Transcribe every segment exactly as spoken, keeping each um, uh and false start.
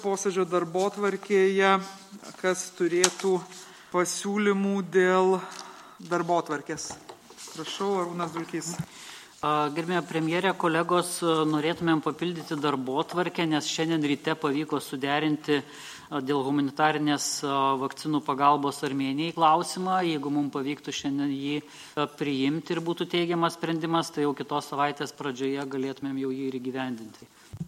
posėdžio darbotvarkėje, kas turėtų pasiūlymų dėl darbotvarkės. Prašau, Arūnas Dulkys. Gerbėme premjerė, kolegos, norėtumėm papildyti darbotvarkę, nes šiandien ryte pavyko suderinti dėl humanitarinės vakcinų pagalbos Armėnijai klausimą. Jeigu mums pavyktų šiandien jį priimti ir būtų teigiamas sprendimas, tai jau kitos savaitės pradžioje galėtumėm jau jį ir įgyvendinti.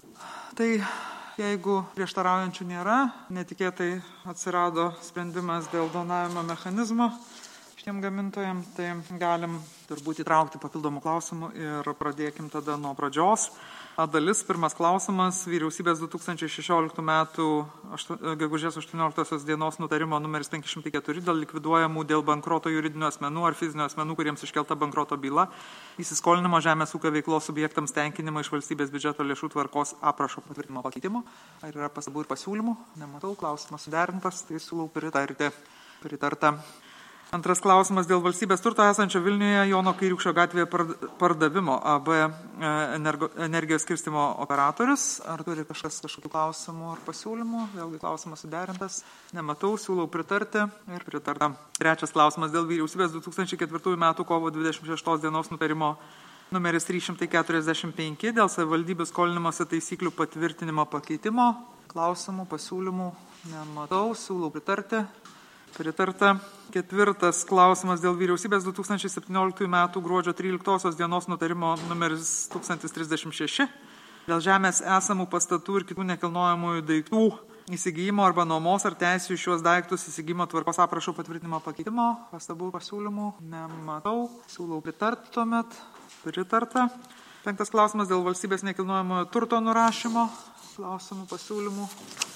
Tai jeigu prieštaraujančių nėra, netikėtai atsirado sprendimas dėl donavimo mechanizmo šitiem gamintojams, tai galim turbūt įtraukti papildomų klausimų ir pradėkim tada nuo pradžios. A dalis, pirmas klausimas, vyriausybės du tūkstančiai šešioliktų metų gegužės aštuonioliktosios dienos nutarimo numeris penki šimtai keturi dėl likviduojamų dėl bankroto juridinių asmenų ar fizinių asmenų, kuriems iškelta bankroto byla, įsiskolinimo žemės ūkio veiklos subjektams tenkinimo iš valstybės biudžeto lėšų tvarkos aprašo patvirtinimo pakeitimo. Ar yra pastabų ir pasiūlymų? Nematau, klausimas suderintas, tai siūlau pritarti. Pritarta. Antras klausimas dėl valstybės turto esančio Vilniuje Jono Kairiūkščio gatvėje pardavimo A B energijos skirstymo operatorius. Ar turi kažkas kažkokių klausimų ar pasiūlymų? Vėlgi klausimas suderintas. Nematau, siūlau pritarti ir pritarta. Trečias klausimas dėl vyriausybės du tūkstančiai ketvirtųjų metų kovo dvidešimt šeštos dienos nutarimo numeris trys šimtai keturiasdešimt penki dėl savivaldybių skolinimosi taisyklių patvirtinimo pakeitimo. Klausimų, pasiūlymų nematau, siūlau pritarti. Pritarta. Ketvirtas klausimas dėl vyriausybės du tūkstančiai septynioliktųjų metų gruodžio tryliktosios dienos nutarimo numeris tūkstantis trisdešimt šeši dėl žemės esamų pastatų ir kitų nekilnojamųjų daiktų įsigijimo arba nuomos ar teisių šios daiktus įsigijimo tvarkos aprašo patvirtinimo pakeitimo. Pastabų pasiūlymų nematau. Siūlau pritarti tuomet. Pritarta. Penktas klausimas dėl valstybės nekilnojamojo turto nurašymo. Klausimų, pasiūlymų.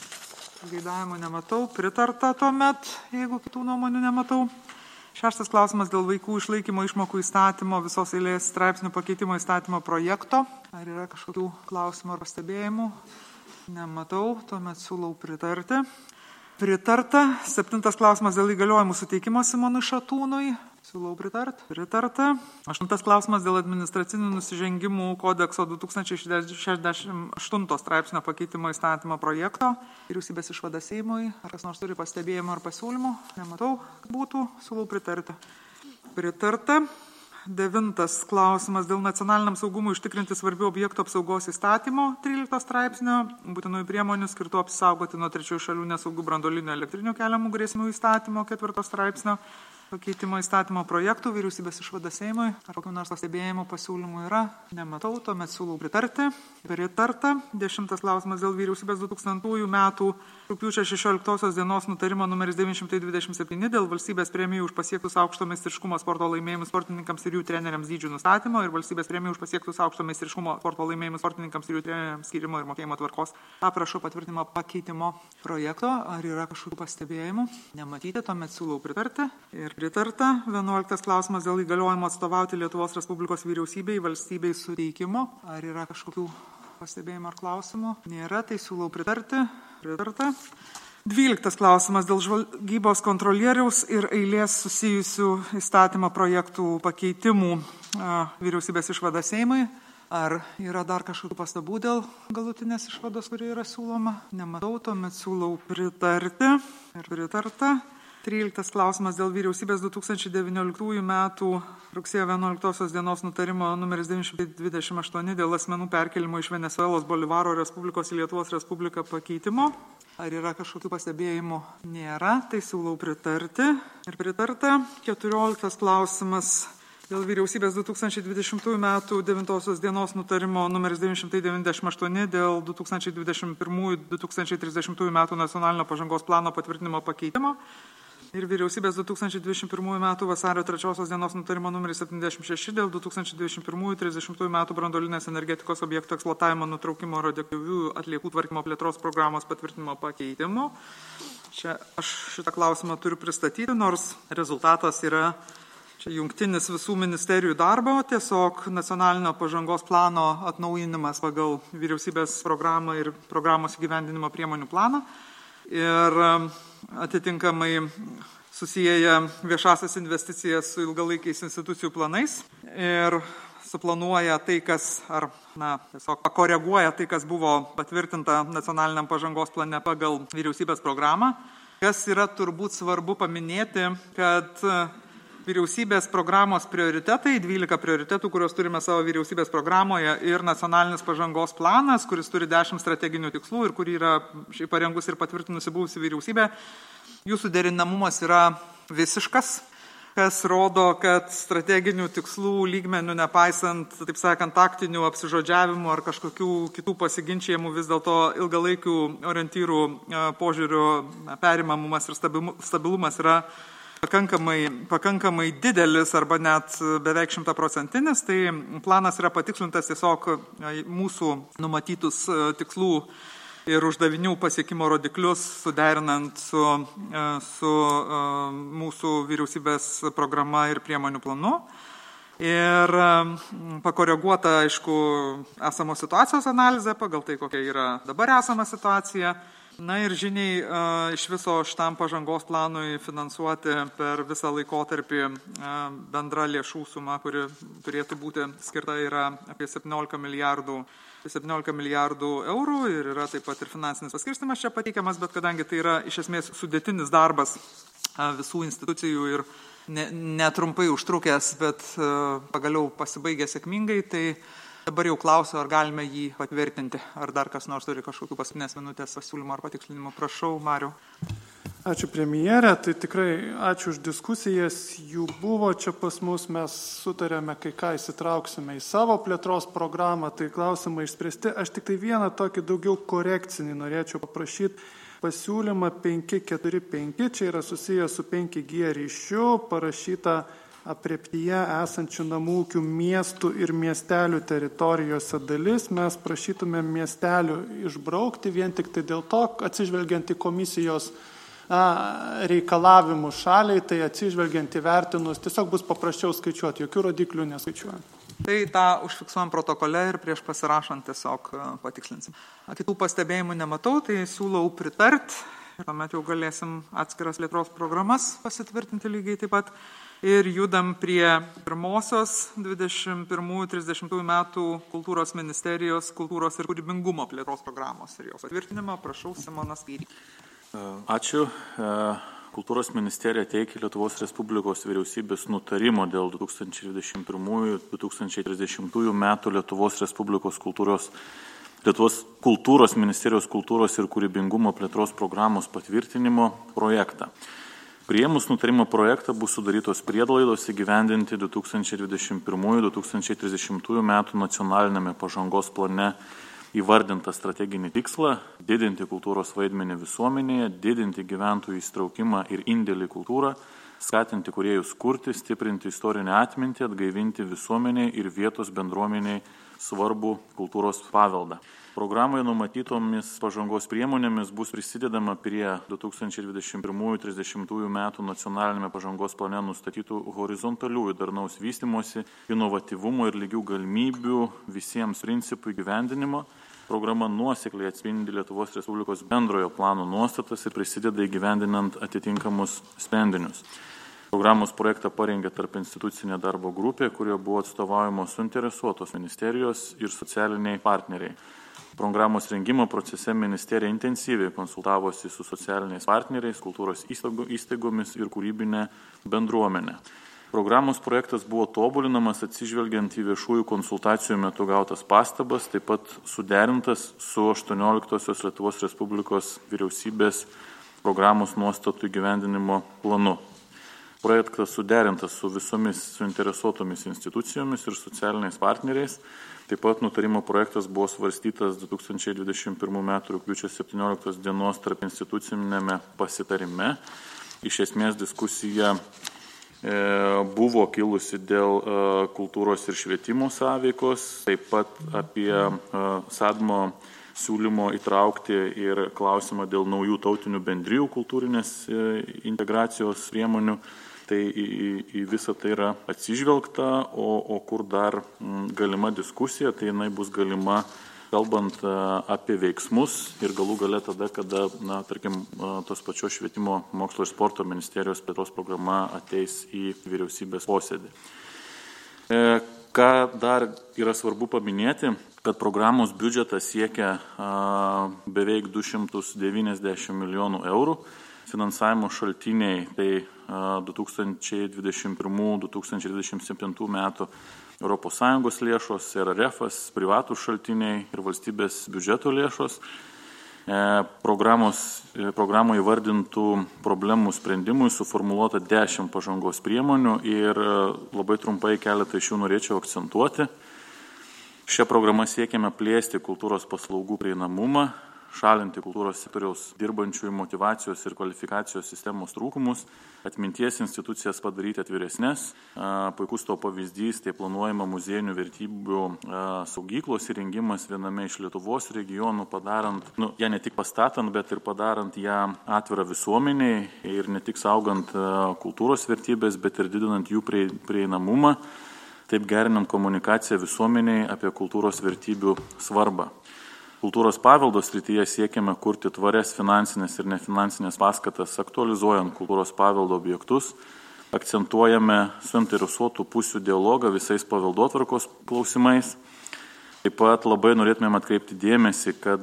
Gaidavimo nematau, pritarta tuomet, jeigu kitų nuomonių nematau. Šeštas klausimas dėl vaikų išlaikymo išmokų įstatymo visos eilės straipsnių pakeitimo įstatymo projekto. Ar yra kažkokių klausimų ar pastebėjimų? Nematau, tuomet siūlau pritarti. Pritarta. Septintas klausimas dėl įgaliojimų suteikimo Simonui Šatūnui. Siūlau pritarti. Pritarta. Aštuntas klausimas dėl administracinių nusižengimų kodekso du tūkstančiai šešiasdešimt aštunto straipsnio pakeitimo įstatymo projekto. Vyriausybės išvada Seimui. Ar kas nors turi pastebėjimų ar pasiūlymų? Nematau, kad būtų. Siūlau pritarti. Pritarta. Devintas klausimas dėl nacionaliniam saugumui užtikrinti svarbių objektų apsaugos įstatymo trylikto straipsnio, būtinųjų priemonių skirtų apsaugoti nuo trečiųjų šalių nesaugų branduolinių elektrinių keliamų grėsmių įstatymo ketvirto straipsnio pakeitimo įstatymo projektų. Vyriausybės išvada Seimui. Ar kokių nors pastebėjimų pasiūlymų yra? Nematau, tuomet siūlau pritarti. Pritarta. Dešimtas klausimas dėl vyriausybės du tūkstantųjų metų rugpjūčio šešioliktosios dienos nutarimo numeris devyni šimtai dvidešimt septyni dėl valstybės premijų už pasiektus aukšto meistriškumo sporto laimėjimus sportininkams ir jų treneriams dydžių nustatymo ir valstybės premijų už pasiektus aukšto meistriškumo sporto laimėjimus sportininkams ir jų treneriams skyrimo ir mokėjimo tvarkos aprašo patvirtinimo pakeitimo projekto. Ar yra kažkokių pastebėjimų? Nematyti, tuomet siūlau pritarti. Ir pritarta. Vienuoliktas klausimas dėl įgaliojimo atstovauti Lietuvos Respublikos vyriausybei valstybei suteikimo. Ar yra kažkokių pastebėjimų ar klausimų? Nėra, tai siūlau pritarti. Pritarta. Dvyliktas klausimas dėl žvalgybos kontrolieriaus ir eilės susijusių įstatymo projektų pakeitimų vyriausybės išvada Seimui. Ar yra dar kažkokių pastabų dėl galutinės išvados, kuri yra siūloma? Nematau, tuomet siūlau pritarti. Ir pritarta. tryliktas klausimas dėl vyriausybės du tūkstančiai devynioliktųjų metų rugsėjo vienuoliktosios dienos nutarimo numeris devyni šimtai dvidešimt aštuoni dėl asmenų perkelimo iš Venesuelos Bolivaro Respublikos į Lietuvos Respubliką pakeitimo. Ar yra kažkokių pastebėjimų? Nėra, tai siūlau pritarti. Ir pritarta. keturioliktas klausimas dėl vyriausybės du tūkstančiai dvidešimtųjų metų devintosios dienos nutarimo numeris devyni šimtai devyniasdešimt aštuoni dėl du tūkstančiai dvidešimt pirmųjų - du tūkstančiai trisdešimtųjų metų nacionalinio pažangos plano patvirtinimo pakeitimo. Ir vyriausybės du tūkstančiai dvidešimt pirmųjų metų vasario trečiosios dienos nutarimo numeris septyniasdešimt šeši dėl du tūkstančiai dvidešimt pirmųjų - trisdešimtųjų metų branduolinės energetikos objektų eksploatavimo nutraukimo radioaktyviųjų atliekų tvarkymo plėtros programos patvirtinimo pakeitimo. Čia aš šitą klausimą turiu pristatyti, nors rezultatas yra čia jungtinis visų ministerijų darbo, tiesiog nacionalinio pažangos plano atnaujinimas pagal vyriausybės programą ir programos įgyvendinimo priemonių planą. Ir atitinkamai susiję viešasias investicijas su ilgalaikiais institucijų planais. Ir suplanuoja tai, kas, ar na, tiesiog pakoreguoja tai, kas buvo patvirtinta nacionaliniam pažangos plane pagal vyriausybės programą. Kas yra turbūt svarbu paminėti, kad vyriausybės programos prioritetai, dvylika prioritetų, kuriuos turime savo vyriausybės programoje, ir nacionalinis pažangos planas, kuris turi dešimt strateginių tikslų ir kurį yra šiaip parengus ir patvirtinusi buvusi vyriausybė, jų suderinamumas yra visiškas, kas rodo, kad strateginių tikslų lygmenių, nepaisant, taip sakant, taktinių apsižodžiavimų ar kažkokių kitų pasiginčijimų, vis dėlto ilgalaikių orientyrų požiūrių perimamumas ir stabilumas yra pakankamai, pakankamai didelis arba net beveik šimtaprocentinis. Tai planas yra patikslintas tiesiog mūsų numatytus tikslų ir uždavinių pasiekimo rodiklius suderinant su, su mūsų vyriausybės programa ir priemonių planu. Ir pakoreguota, aišku, esamos situacijos analizė pagal tai, kokia yra dabar esama situacija. Na ir žiniai iš viso šitam pažangos planui finansuoti per visą laikotarpį bendra lėšų suma, kuri turėtų būti skirta, yra apie septyniolika milijardų septyniolika milijardų eurų ir yra taip pat ir finansinis paskirstimas čia pateikiamas, bet kadangi tai yra iš esmės sudėtinis darbas visų institucijų ir netrumpai užtrukęs, bet pagaliau pasibaigė sėkmingai, tai dabar jau klausiu, ar galime jį patvirtinti, ar dar kas nors turi kažkokių paskutinės minutės pasiūlymų ar patikslinimų. Prašau, Mariau. Ačiū premjerė, tai tikrai ačiū už diskusijas, jų buvo čia pas mus, mes sutarėme, kai ką įsitrauksime į savo plėtros programą, tai klausimai išspręsti. Aš tik tai vieną tokį daugiau korekcinį norėčiau paprašyti. Pasiūlymą penki keturi penki, čia yra susijęs su penki G ryšiu, parašyta aprėptyje esančių namų ūkių miestų ir miestelių teritorijose dalis. Mes prašytume miestelių išbraukti vien tik tai dėl to, atsižvelgiant į komisijos reikalavimų šaliai, tai atsižvelgiant įvertinus, tiesiog bus paprasčiau skaičiuoti, jokių rodiklių neskaičiuojant. Tai tą užfiksuojam protokole ir prieš pasirašant tiesiog patikslinsim. Kitų pastebėjimų nematau, tai siūlau pritart. Tuomet jau galėsim atskiras plėtros programas pasitvirtinti lygiai taip pat. Ir judam prie pirmosios dvidešimt pirmųjų trisdešimtųjų metų kultūros ministerijos kultūros ir kūrybingumo plėtros programos ir jos patvirtinimo. Prašau, Simonas Kairys. Ačiū. Kultūros ministerija teikia Lietuvos Respublikos vyriausybės nutarimo dėl du tūkstančiai dvidešimt pirmųjų - du tūkstančiai trisdešimtųjų metų Lietuvos Respublikos kultūros, Lietuvos kultūros ministerijos kultūros ir kūrybingumo plėtros programos patvirtinimo projektą. Priėmus nutarimo projektą bus sudarytos priedlaidos įgyvendinti du tūkstančiai dvidešimt pirmųjų - du tūkstančiai trisdešimtųjų metų nacionalinėme pažangos plane įvardintą strateginį tikslą - didinti kultūros vaidmenį visuomenėje, didinti gyventojų įstraukimą ir indėlį į kultūrą, skatinti kūrėjus kurti, stiprinti istorinę atmintį, atgaivinti visuomeniai ir vietos bendruomeniai svarbų kultūros paveldą. Programoje numatytomis pažangos priemonėmis bus prisidedama prie du tūkstančiai dvidešimt pirmųjų - trisdešimtųjų metų nacionalinėme pažangos plane nustatytų horizontaliųjų darnaus vystymosi, inovatyvumo ir lygių galimybių visiems principų įgyvendinimo. Programa nuosekliai atspindi Lietuvos Respublikos bendrojo plano nuostatas ir prisideda įgyvendinant atitinkamus sprendinius. Programos projektą parengė tarp institucinė darbo grupė, kurioje buvo atstovaujamos suinteresuotos ministerijos ir socialiniai partneriai. Programos rengimo procese ministerija intensyviai konsultavosi su socialiniais partneriais, kultūros įstaigomis ir kūrybinė bendruomenė. Programos projektas buvo tobulinamas atsižvelgiant į viešųjų konsultacijų metu gautas pastabas, taip pat suderintas su aštuonioliktosios Lietuvos Respublikos vyriausybės programos nuostatų įgyvendinimo planu. Projektas suderintas su visomis suinteresuotomis institucijomis ir socialiniais partneriais. Taip pat nutarimo projektas buvo svarstytas du tūkstančiai dvidešimt pirmųjų metų rugpjūčio septynioliktos dienos tarp institucinėme pasitarime. Iš esmės diskusija e, buvo kilusi dėl e, kultūros ir švietimo sąveikos, taip pat apie e, SADMO siūlymo įtraukti ir klausimą dėl naujų tautinių bendrijų kultūrinės e, integracijos priemonių. Tai į, į, į visą tai yra atsižvelgta, o, o kur dar m, galima diskusija, tai jinai bus galima kalbant a, apie veiksmus ir galų gale tada, kada, na, tarkim, a, tos pačios švietimo, mokslo ir sporto ministerijos plėtros programa ateis į vyriausybės posėdį. E, Ką dar yra svarbu paminėti, kad programos biudžetas siekia a, beveik du šimtus devyniasdešimt milijonų eurų. Finansavimo šaltiniai tai a, du tūkstančiai dvidešimt pirmų - du tūkstančiai dvidešimt septintų metų Europos Sąjungos lėšos, R R F-as, privatų šaltiniai ir valstybės biudžeto lėšos. E, programos, e, programų įvardintų problemų sprendimui suformuoluota dešimt pažangos priemonių ir e, labai trumpai keletą iš jų norėčiau akcentuoti. Šią programą siekiame plėsti kultūros paslaugų prieinamumą, šalinti kultūros sektoriaus dirbančiųjų motyvacijos ir kvalifikacijos sistemos trūkumus, atminties institucijas padaryti atviresnės. Puikus to pavyzdys, tai planuojama muziejinių vertybių saugyklos įrengimas viename iš Lietuvos regionų, padarant, nu, ją ne tik pastatant, bet ir padarant ją atvirą visuomeniai ir ne tik saugant kultūros vertybės, bet ir didinant jų prieinamumą, taip gerinant komunikaciją visuomeniai apie kultūros vertybių svarbą. Kultūros paveldo srityje siekiame kurti tvarias finansinės ir nefinansinės paskatas, aktualizuojant kultūros paveldo objektus, akcentuojame suinteresuotų pusių dialogą visais paveldotvarkos klausimais. Taip pat labai norėtumėm atkreipti dėmesį, kad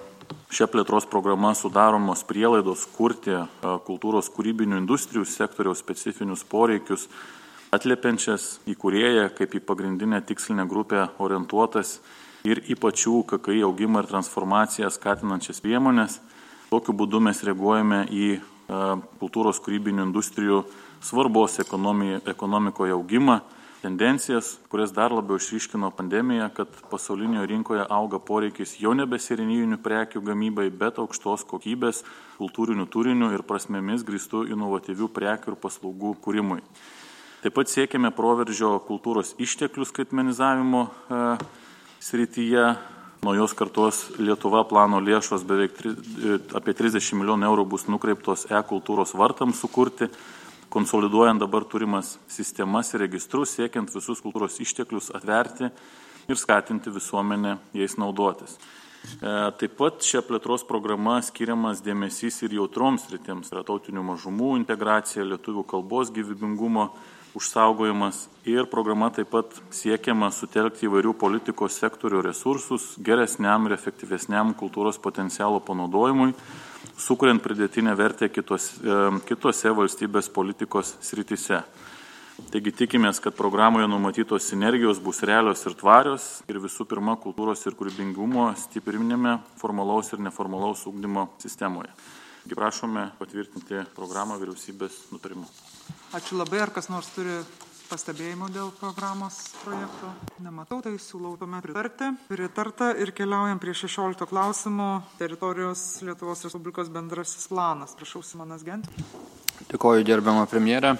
šia plėtros programa sudaromos prielaidos kurti kultūros kūrybinių industrijų sektoriaus specifinius poreikius, atliepiančias į kūrėją kaip į pagrindinę tikslinę grupę orientuotas ir į pačių K K I augimą ir transformaciją skatinančias priemonės. Tokiu būdu mes reaguojame į kultūros kūrybinių industrijų svarbos ekonomikoje augimą, tendencijas, kurias dar labiau išryškino pandemija, kad pasaulinio rinkoje auga poreikis jau nebe serijinių prekių gamybai, bet aukštos kokybės, kultūrinių turinių ir prasmėmis grįstų inovatyvių prekių ir paslaugų kūrimui. Taip pat siekiame proveržio kultūros išteklių skaitmenizavimo e, srityje. Naujos kartos Lietuva plano lėšos beveik tri, apie trisdešimt milijonų eurų bus nukreiptos e-kultūros vartams sukurti, konsoliduojant dabar turimas sistemas ir registrus, siekiant visus kultūros išteklius atverti ir skatinti visuomenę jais naudotis. E, taip pat šia plėtros programa skiriamas dėmesys ir jautroms sritims, yra tautinių mažumų integracija, lietuvių kalbos gyvybingumo užsaugojimas ir programa taip pat siekiama sutelkti įvairių politikos sektorių resursus geresniam ir efektyvesniam kultūros potencialo panaudojimui, sukuriant pridėtinę vertę kitos, kitose valstybės politikos srityse. Taigi tikimės, kad programoje numatytos sinergijos bus realios ir tvarios ir visų pirma kultūros ir kūrybingumo stiprinime formalaus ir neformalaus ugdymo sistemoje. Prašome patvirtinti programą vyriausybės nutarimu. Ačiū labai. Ar kas nors turi pastebėjimų dėl programos projekto? Nematau, tai siūlau tuomet pritarti. Pritarta ir keliaujam prie šešiolikto klausimo. Teritorijos Lietuvos Respublikos bendrasis planas. Prašau, Simonas Gent. Dėkoju, gerbiama premjerė.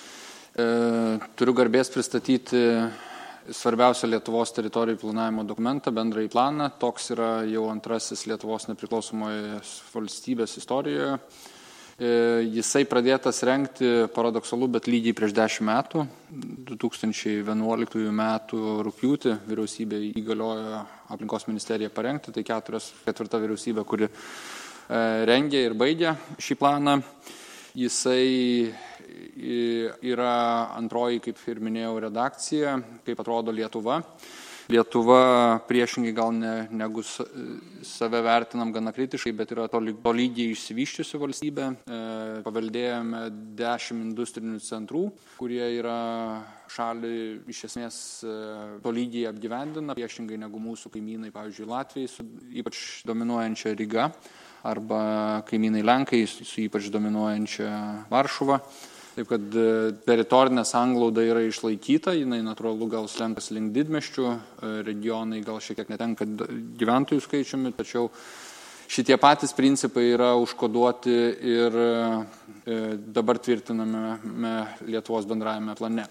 E, turiu garbės pristatyti svarbiausią Lietuvos teritorijų planavimo dokumentą, bendrąjį planą. Toks yra jau antrasis Lietuvos nepriklausomos valstybės istorijoje. Jisai pradėtas rengti, paradoksalu, bet lygiai prieš dešimt metų. du tūkstančiai vienuoliktųjų metų rugpjūtį vyriausybė įgaliojo aplinkos ministeriją parengti, tai keturios, ketvirta vyriausybė, kuri rengė ir baigė šį planą. Jisai yra antroji, kaip ir minėjau, redakcija, kaip atrodo Lietuva. Lietuva priešingai gal ne, negu save vertinam gana kritiškai, bet yra tolygiai išsivyščiusi valstybė. E, paveldėjome dešimt industrinių centrų, kurie yra šalį iš esmės tolygiai apgyvendina, priešingai negu mūsų kaimynai, pavyzdžiui, Latvijai, su ypač dominuojančia Ryga, arba kaimynai Lenkai su ypač dominuojančia Varšuva. Taip kad teritorinė sanglauda yra išlaikyta, jinai natūralu gal slenkas link didmiesčių, regionai gal šiek tiek netenka gyventojų skaičiumi, tačiau šitie patys principai yra užkoduoti ir dabar tvirtiname Lietuvos bendrajame plane.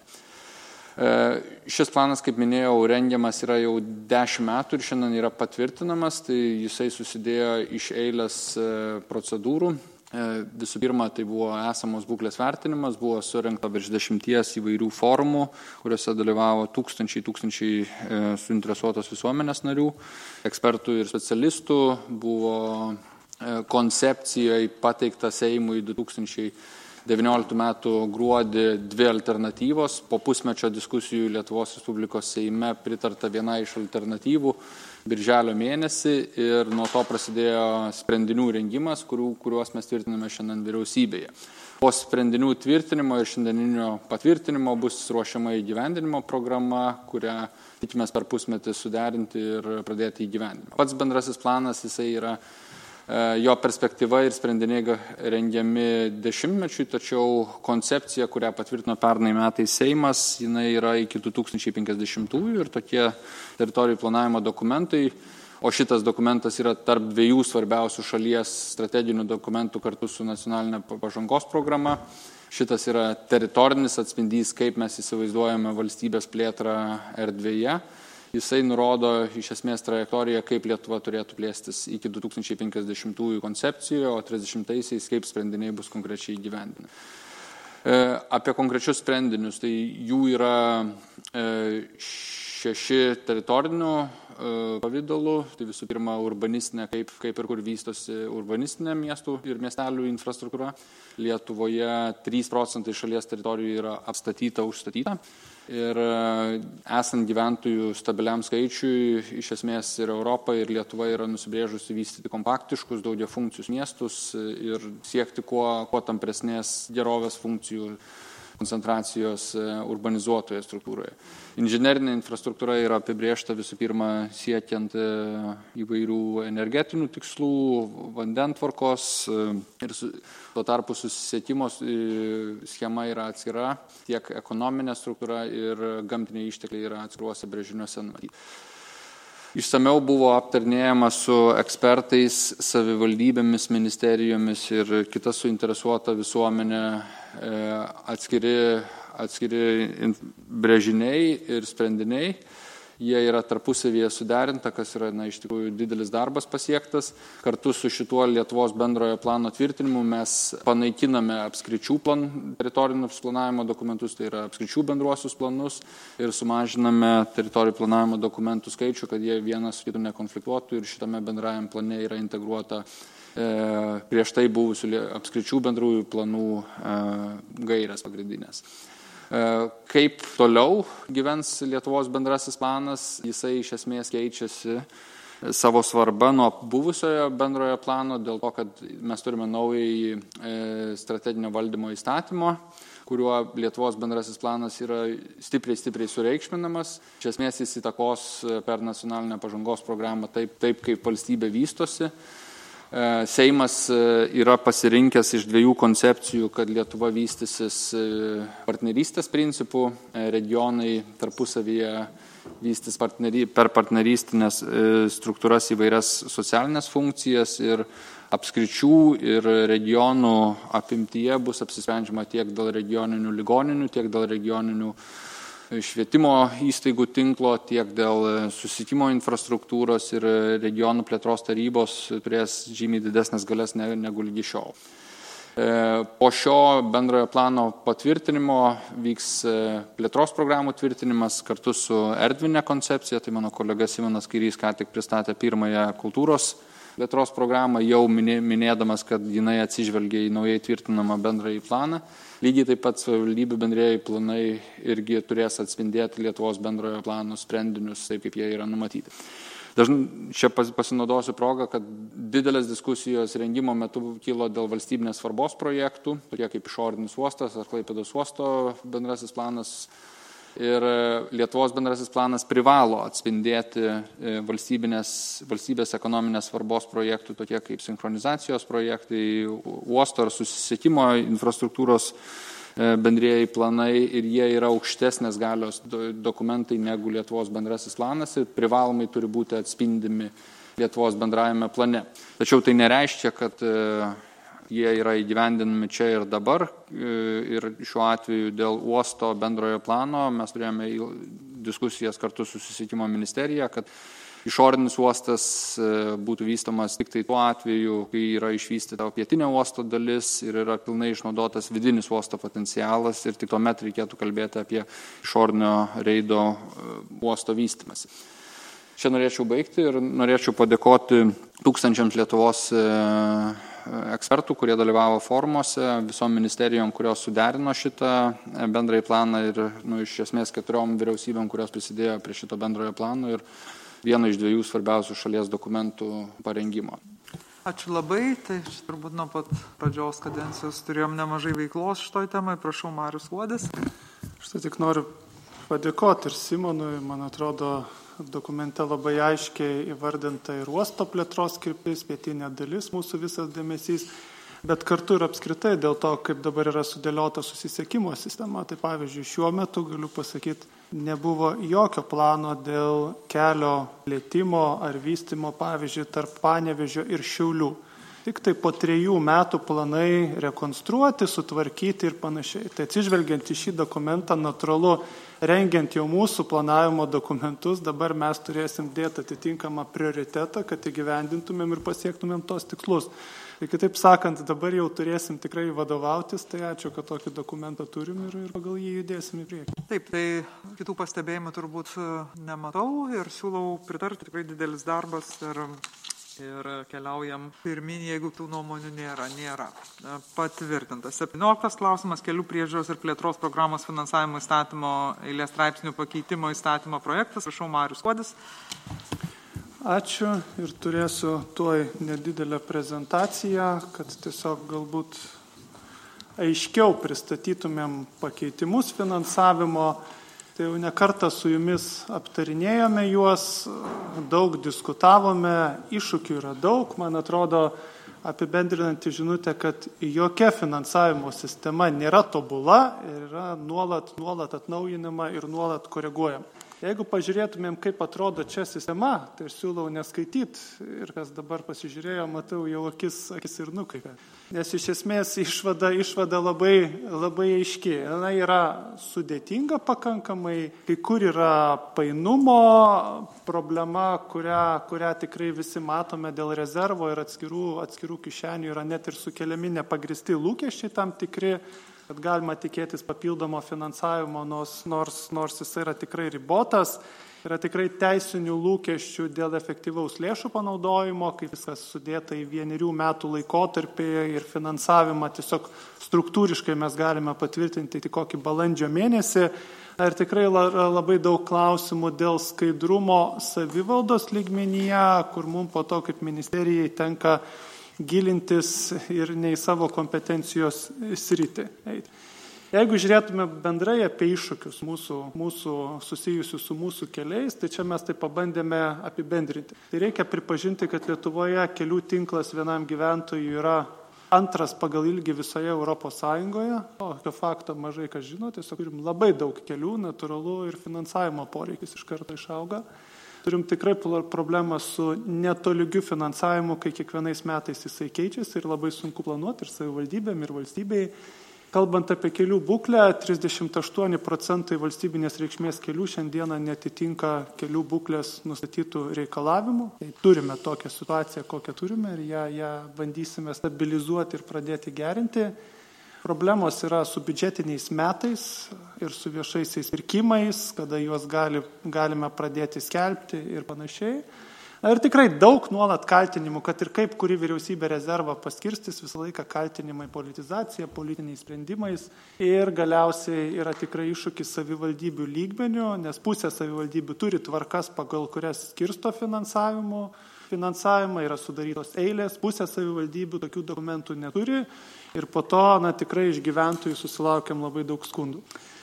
Šis planas, kaip minėjau, rengiamas yra jau dešimt metų ir šiandien yra patvirtinamas, tai jisai susidėjo iš eilės procedūrų. Visų pirma, tai buvo esamos būklės vertinimas, buvo surinkta virš dešimties įvairių forumų, kuriuose dalyvavo tūkstančiai, tūkstančiai suinteresuotos visuomenės narių, ekspertų ir specialistų, buvo koncepcijai pateikta Seimui du tūkstančiai devynioliktų metų gruodį dvi alternatyvos. Po pusmečio diskusijų Lietuvos Respublikos Seime pritarta viena iš alternatyvų birželio mėnesį ir nuo to prasidėjo sprendinių rengimas, kurių, kuriuos mes tvirtiname šiandien vyriausybėje. Po sprendinių tvirtinimo ir šiandieninio patvirtinimo bus ruošiama įgyvendinimo programa, kurią tikimės per pusmetį suderinti ir pradėti įgyvendinimą. Pats bendrasis planas, jisai yra jo perspektyva ir sprendiniai rengiami dešimtmečiui, tačiau koncepcija, kurią patvirtino pernai metais Seimas, jinai yra iki du tūkstančiai penkiasdešimtųjų ir tokie teritorijų planavimo dokumentai, o šitas dokumentas yra tarp dviejų svarbiausių šalies strateginių dokumentų kartu su nacionalinė pažangos programa. Šitas yra teritorinis atspindys, kaip mes įsivaizduojame valstybės plėtrą erdvėje. Jisai nurodo iš esmės trajektoriją, kaip Lietuva turėtų plėstis iki du tūkstančiai penkiasdešimtųjų koncepcijoje, o trisdešimtaisiais kaip sprendiniai bus konkrečiai įgyvendinami. Apie konkrečius sprendinius, tai jų yra šeši teritorinių pavydalų, tai visų pirma urbanistinė, kaip, kaip ir kur vystosi urbanistinė miestų ir miestelių infrastruktūra. Lietuvoje trys procentai šalies teritorijų yra apstatyta, užstatyta. Ir esant gyventojų stabiliam skaičiui, iš esmės ir Europa, ir Lietuva yra nusibrėžusi vystyti kompaktiškus, daugiafunkcius miestus ir siekti kuo, kuo tampresnės gerovės funkcijų koncentracijos urbanizuotoje struktūroje. Inžinerinė infrastruktūra yra apibrėžta visų pirma siekiant įvairių energetinių tikslų, vandentvarkos ir tuo tarpu susisiekimo schema yra atskira, tiek ekonominė struktūra ir gamtiniai ištekliai yra atskiruose brėžiniuose numatyti. Išsamiau buvo aptarnėjama su ekspertais, savivaldybėmis, ministerijomis ir kita suinteresuota visuomenė atskiri, atskiri brėžiniai ir sprendiniai. Jie yra tarpusavyje suderinta, kas yra na, iš tikrųjų didelis darbas pasiektas. Kartu su šituo Lietuvos bendrojo plano tvirtinimu mes panaikiname apskričių plan, teritorinio planavimo dokumentus, tai yra apskričių bendruosius planus ir sumažiname teritorijų planavimo dokumentų skaičių, kad jie vienas su kitu nekonfliktuotų ir šitame bendrajam plane yra integruota e, prieš tai buvusių apskričių bendrųjų planų e, gairės pagrindinės. Kaip toliau gyvens Lietuvos bendrasis planas, jisai iš esmės keičiasi savo svarbą nuo buvusiojo bendrojo plano, dėl to, kad mes turime naująjį strateginio valdymo įstatymo, kuriuo Lietuvos bendrasis planas yra stipriai, stipriai sureikšminamas. Iš esmės jis įtakos per nacionalinę pažangos programą taip, taip kaip valstybė vystosi. Seimas yra pasirinkęs iš dviejų koncepcijų, kad Lietuva vystysis partnerystės principų, regionai tarpusavyje vystys partnery, per partnerystinės struktūras įvairias socialinės funkcijas ir apskričių ir regionų apimtyje bus apsisprendžiama tiek dėl regioninių ligoninių, tiek dėl regioninių švietimo įstaigų tinklo, tiek dėl susisiekimo infrastruktūros ir regionų plėtros tarybos turės žymiai didesnės galės negu lygi šiol. Po šio bendrojo plano patvirtinimo vyks plėtros programų tvirtinimas kartu su erdvinė koncepcija, tai mano kolega Simonas Kairys ką tik pristatė pirmąją kultūros plėtros programą, jau minėdamas, kad jinai atsižvelgia į naujai tvirtinamą bendrąjį planą. Lygiai taip pat savivaldybių bendrėjai planai irgi turės atspindėti Lietuvos bendrojo plano sprendinius, taip kaip jie yra numatyti. Dažnai čia pasinaudosiu progą, kad didelės diskusijos rengimo metu kilo dėl valstybinės svarbos projektų, tokie kaip išorinis uostas ar Klaipėdos uosto bendrasis planas. Ir Lietuvos bendrasis planas privalo atspindėti valstybės ekonominės svarbos projektų, tokie kaip sinchronizacijos projektai, uosto ar susisiekimo infrastruktūros bendrieji planai ir jie yra aukštesnės galios dokumentai negu Lietuvos bendrasis planas ir privalomai turi būti atspindimi Lietuvos bendrajame plane. Tačiau tai nereiškia, kad jie yra įgyvendinami čia ir dabar ir šiuo atveju dėl uosto bendrojo plano mes turėjome diskusijas kartu su susisiekimo ministerija, kad išorinis uostas būtų vystomas tik tai tuo atveju, kai yra išvystyta pietinė uosto dalis ir yra pilnai išnaudotas vidinis uosto potencialas ir tik tuomet reikėtų kalbėti apie išorinio reido uosto vystymąsi. Čia norėčiau baigti ir norėčiau padėkoti tūkstančiams Lietuvos ekspertų, kurie dalyvavo forumuose, visom ministerijom, kurios suderino šitą bendrąjį planą ir nu, iš esmės keturiom vyriausybėm, kurios prisidėjo prie šito bendrojo plano ir vieno iš dviejų svarbiausių šalies dokumentų parengimo. Ačiū labai, tai turbūt nuo pat pradžios kadencijos turėjom nemažai veiklos šitoj temai. Prašau, Marius Kuodis. Aš tai tik noriu padėkoti ir Simonui, man atrodo, dokumente labai aiškiai įvardinta ir uosto plėtros kryptis, pietinė dalis mūsų visas dėmesys, bet kartu ir apskritai dėl to, kaip dabar yra sudėliota susisiekimo sistema. Tai pavyzdžiui, šiuo metu galiu pasakyti, nebuvo jokio plano dėl kelio plėtimo ar vystymo, pavyzdžiui, tarp Panevėžio ir Šiaulių. Tik tai po trejų metų planai rekonstruoti, sutvarkyti ir panašiai. Tai atsižvelgiant į šį dokumentą, natūralu, rengiant jau mūsų planavimo dokumentus, dabar mes turėsim dėti atitinkamą prioritetą, kad įgyvendintumėm ir pasiektumėm tos tikslus. Tai kitaip sakant, dabar jau turėsim tikrai vadovautis, tai ačiū, kad tokį dokumentą turim ir, ir pagal jį judėsim į priekį. Taip, tai kitų pastebėjimų turbūt nematau ir siūlau pritarti, tikrai didelis darbas ir, ir keliaujam pirmin, jeigu tų nuomonių nėra. Nėra. Patvirtintas. septynioliktas klausimas, kelių priežiūros ir plėtros programos finansavimo įstatymo eilės straipsnių pakeitimo įstatymo projektas. Prašau, Marius Kuodis. Ačiū ir turėsiu tuoj nedidelę prezentaciją, kad tiesiog galbūt aiškiau pristatytumėm pakeitimus finansavimo. Tai jau ne kartą su jumis aptarinėjome juos, daug diskutavome, iššūkių yra daug. Man atrodo, apibendrinanti žinutė, kad jokia finansavimo sistema nėra tobula ir yra nuolat, nuolat atnaujinama ir nuolat koreguojama. Jeigu pažiūrėtumėm, kaip atrodo čia sistema, tai aš siūlau neskaityti ir kas dabar pasižiūrėjo, matau jau akis, akis ir nukreipia. Nes iš esmės išvada, išvada labai, labai aiški. Na, yra sudėtinga pakankamai, kai kur yra painumo problema, kurią, kurią tikrai visi matome dėl rezervo ir atskirų, atskirų kišenių yra net ir sukeliami nepagristi lūkesčiai tam tikri, kad galima tikėtis papildomo finansavimo, nors, nors, nors jis yra tikrai ribotas. Yra tikrai teisinių lūkesčių dėl efektyvaus lėšų panaudojimo, kaip viskas sudėta į vienerių metų laikotarpį ir finansavimą tiesiog struktūriškai mes galime patvirtinti tik kokį balandžio mėnesį. Ir tikrai labai daug klausimų dėl skaidrumo savivaldos lygmenyje, kur mums po to kaip ministerijai tenka gilintis ir ne į savo kompetencijos sritį. Jeigu žiūrėtume bendrai apie iššūkius mūsų, mūsų susijusius su mūsų keliais, tai čia mes tai pabandėme apibendrinti. Tai reikia pripažinti, kad Lietuvoje kelių tinklas vienam gyventojui yra antras pagal ilgį visoje Europos Sąjungoje. Tokio fakto mažai kas žino, tiesiog turim labai daug kelių, natūralu ir finansavimo poreikis iš karto išauga. Turim tikrai problemą su netolygiu finansavimu, kai kiekvienais metais jisai keičiasi ir labai sunku planuoti ir savivaldybėm, ir valstybei. Kalbant apie kelių būklę, trisdešimt aštuoni procentai valstybinės reikšmės kelių šiandieną netitinka kelių būklės nustatytų reikalavimų. Tai turime tokią situaciją, kokią turime ir ją, ją bandysime stabilizuoti ir pradėti gerinti. Problemos yra su biudžetiniais metais ir su viešaisiais pirkimais, kada juos gali, galime pradėti skelbti ir panašiai. Ir tikrai daug nuolat kaltinimų, kad ir kaip kuri vyriausybė rezervą paskirstys, visą laiką kaltinimai politizacija, politiniais sprendimais. Ir galiausiai yra tikrai iššūkis savivaldybių lygmenių, nes pusė savivaldybių turi tvarkas, pagal kurias skirsto finansavimu. Finansavimą yra sudarytos eilės, pusė savivaldybių tokių dokumentų neturi ir po to na, tikrai iš gyventojų susilaukiam labai daug skundų.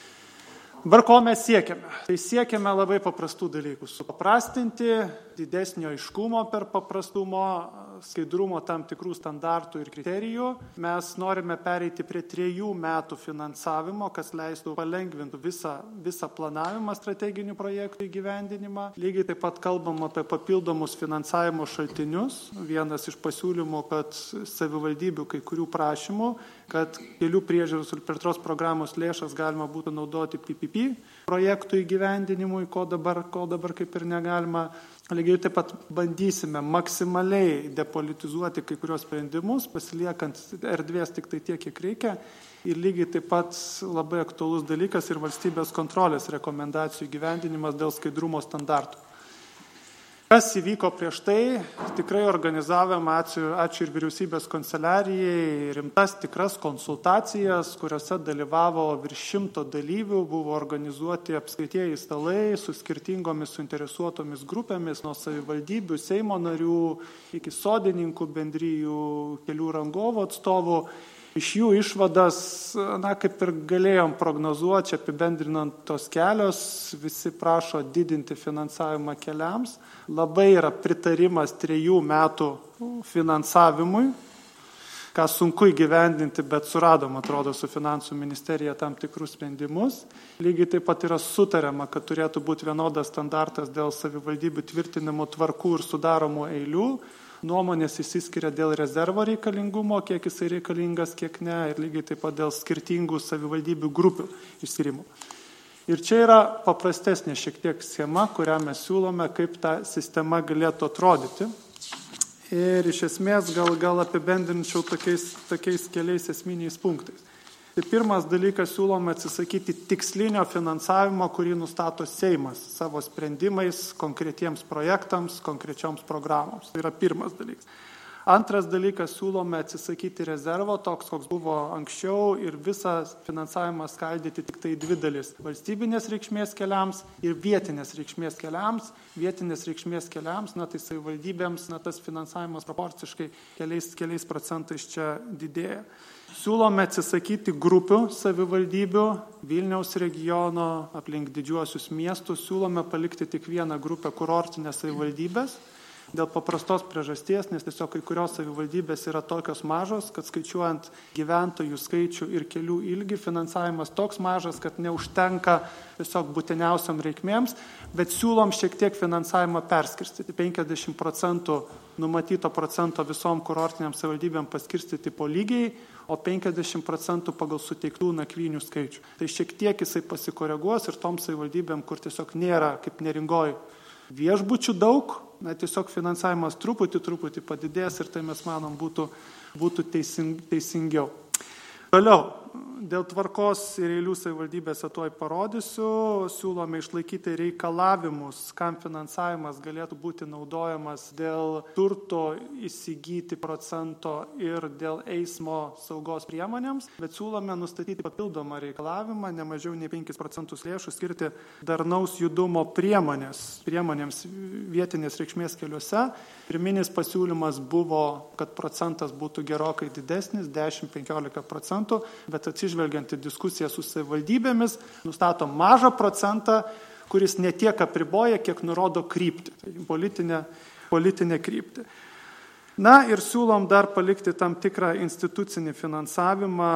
Dabar ko mes siekiame? Tai siekiame labai paprastų dalykų. Supaprastinti, didesnio aiškumo per paprastumo, skaidrumo tam tikrų standartų ir kriterijų. Mes norime pereiti prie trejų metų finansavimo, kas leistų palengvinti visą, visą planavimą strateginių projektų įgyvendinimą. Lygiai taip pat kalbam apie papildomus finansavimo šaltinius. Vienas iš pasiūlymų, kad savivaldybių kai kurių prašymų, kad kelių priežiūros ir plėtros programos lėšas galima būtų naudoti P P P projektų įgyvendinimui, ko dabar, ko dabar kaip ir negalima. Lygiai taip pat bandysime maksimaliai depolitizuoti kai kurios sprendimus, pasiliekant erdvės tik tai tiek, kiek reikia. Ir lygiai taip pat labai aktualus dalykas ir valstybės kontrolės rekomendacijų įgyvendinimas dėl skaidrumo standartų. Kas įvyko prieš tai, tikrai organizavome, ačiū, ačiū ir vyriausybės kanceliarijai, rimtas tikras konsultacijas, kuriuose dalyvavo virš šimto dalyvių, buvo organizuoti apskaitieji stalai su skirtingomis suinteresuotomis grupėmis, nuo savivaldybių, Seimo narių, iki sodininkų bendrijų, kelių rangovų atstovų. Iš jų išvadas, na, kaip ir galėjom prognozuoti, čia apibendrinant tos kelios, visi prašo didinti finansavimą keliams. Labai yra pritarimas trejų metų finansavimui, ką sunku įgyvendinti, bet suradom, atrodo, su finansų ministerija tam tikrus sprendimus. Lygiai taip pat yra sutariama, kad turėtų būti vienodas standartas dėl savivaldybių tvirtinimo tvarkų ir sudaromų eilių. Nuomonės įsiskiria dėl rezervo reikalingumo, kiek jisai reikalingas, kiek ne, ir lygiai taip pat dėl skirtingų savivaldybių grupių išskirimų. Ir čia yra paprastesnė šiek tiek schema, kurią mes siūlome, kaip ta sistema galėtų atrodyti. Ir iš esmės gal, gal apibendrinčiau tokiais, tokiais keliais esminiais punktais. Tai pirmas dalykas, siūlome atsisakyti tikslinio finansavimo, kurį nustato Seimas savo sprendimais konkretiems projektams, konkrečioms programoms. Tai yra pirmas dalykas. Antras dalykas, siūlome atsisakyti rezervo, toks koks buvo anksčiau, ir visą finansavimą skaldyti tik tai dvi dalis. Valstybinės reikšmės keliams ir vietinės reikšmės keliams. Vietinės reikšmės keliams, na tai savivaldybėms, na tas finansavimas proporciškai keliais, keliais procentais čia didėja. Siūlome atsisakyti grupių savivaldybių, Vilniaus regiono, aplink didžiuosius miestus, siūlome palikti tik vieną grupę kurortinės savivaldybės. Dėl paprastos priežasties, nes tiesiog kai kurios savivaldybės yra tokios mažos, kad skaičiuojant gyventojų skaičių ir kelių ilgį, finansavimas toks mažas, kad neužtenka tiesiog būtiniausiam reikmėms, bet siūlom šiek tiek finansavimą perskirstyti. penkiasdešimt procentų numatyto procento visom kurortiniam savivaldybėm paskirstyti po lygiai, o penkiasdešimt procentų pagal suteiktų nakvynių skaičių. Tai šiek tiek jisai pasikoreguos ir tom savivaldybėm, kur tiesiog nėra, kaip Neringoj, viešbučių daug, na, tiesiog finansavimas truputį, truputį padidės ir tai mes manom būtų, būtų teising, teisingiau. Toliau, dėl tvarkos ir eilių savivaldybėse tuoj parodysiu, siūlome išlaikyti reikalavimus, kam finansavimas galėtų būti naudojamas dėl turto įsigyti procento ir dėl eismo saugos priemonėms, bet siūlome nustatyti papildomą reikalavimą, ne mažiau nei penkis procentus lėšų skirti darnaus judumo priemonės, priemonėms vietinės reikšmės keliuose. Pirminis pasiūlymas buvo, kad procentas būtų gerokai didesnis, dešimt iki penkiolikos procentų, bet atsižvelgiant į diskusiją su savivaldybėmis, nustato mažą procentą, kuris ne tiek apriboja, kiek nurodo kryptį, tai politinę, politinę kryptį. Na ir siūlom dar palikti tam tikrą institucinį finansavimą